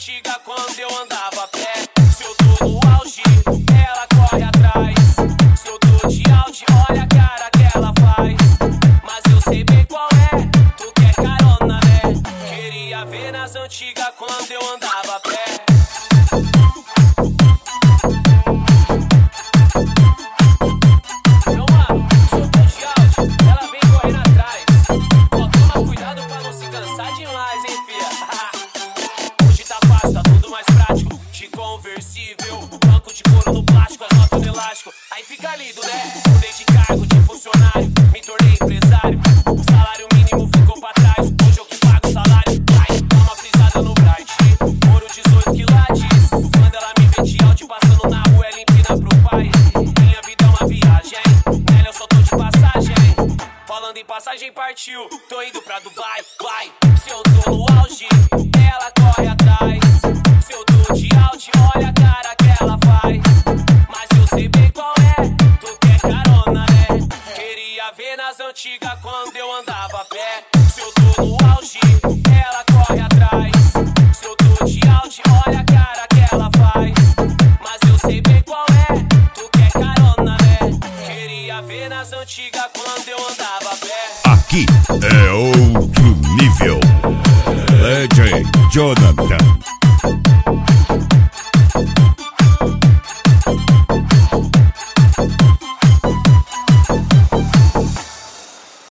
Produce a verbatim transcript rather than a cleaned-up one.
antigas quando eu andava a pé. Se eu tô no auge, ela corre atrás. Se eu tô de Audi, olha a cara que ela faz. Mas eu sei bem qual é, tu quer carona, né? Queria ver nas antigas quando eu andava a pé. Meu mano, se eu tô de Audi, ela vem correndo atrás. Só toma cuidado pra não se cansar demais, hein, fia? Hoje tá fácil, tá tudo mais prático. De conversível, banco de couro no plástico, as notas no elástico. Aí fica lindo, né? Mudei de cargo, de funcionário, me tornei empresário. O salário mínimo ficou pra trás, hoje eu que pago o salário. Ai, dá uma frisada no Bright, ouro dezoito quilates. Quando ela me vê de Audi passando na rua, ela empina pro pai. Minha vida é uma viagem, nela eu só tô de passagem. Falando em passagem, partiu, tô indo pra Dubai, vai. Se eu tô no auge, ela corre atrás. Se eu tô de Audi, olha a cara que ela faz. Mas eu sei bem qual é, tu quer carona, né? Queria ver nas antigas quando eu andava a pé. Se eu tô no auge, ela corre atrás. Se eu tô de Audi, olha a cara que ela faz. Mas eu sei bem qual é, tu quer carona, né? Queria ver nas antigas quando eu andava a pé. Aqui é outro nível. D J Jonathan.